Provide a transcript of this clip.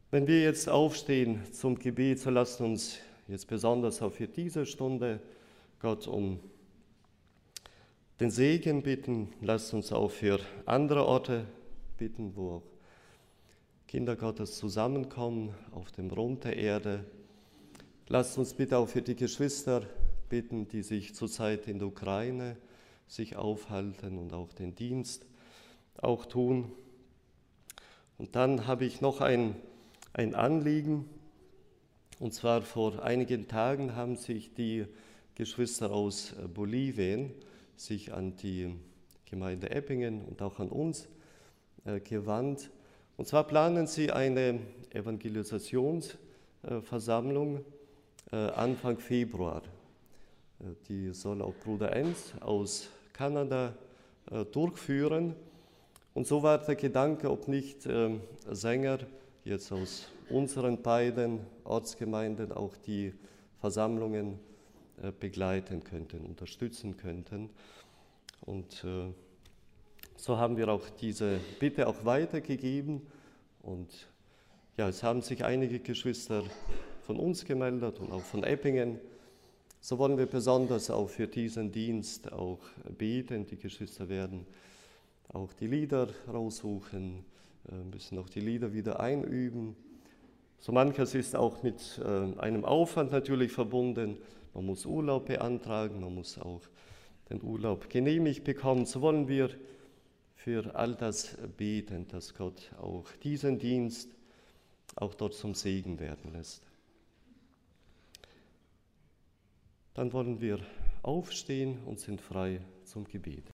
Wenn wir jetzt aufstehen zum Gebet, so lasst uns jetzt besonders auch für diese Stunde Gott um den Segen bitten. Lasst uns auch für andere Orte bitten, wo auch Kinder Gottes zusammenkommen auf dem Rund der Erde. Lasst uns bitte auch für die Geschwister bitten, die sich zurzeit in der Ukraine sich aufhalten und auch den Dienst auch tun. Und dann habe ich noch ein Anliegen, und zwar vor einigen Tagen haben sich die Geschwister aus Bolivien sich an die Gemeinde Eppingen und auch an uns gewandt. Und zwar planen sie eine Evangelisationsversammlung Anfang Februar. Die soll auch Bruder Enz aus Kanada durchführen. Und so war der Gedanke, ob nicht Sänger jetzt aus unseren beiden Ortsgemeinden auch die Versammlungen begleiten könnten, unterstützen könnten. Und so haben wir auch diese Bitte auch weitergegeben. Und ja, es haben sich einige Geschwister von uns gemeldet und auch von Eppingen. So wollen wir besonders auch für diesen Dienst auch beten. Die Geschwister werden auch die Lieder raussuchen, müssen auch die Lieder wieder einüben. So manches ist auch mit einem Aufwand natürlich verbunden. Man muss Urlaub beantragen, man muss auch den Urlaub genehmigt bekommen. So wollen wir für all das beten, dass Gott auch diesen Dienst auch dort zum Segen werden lässt. Dann wollen wir aufstehen und sind frei zum Gebet.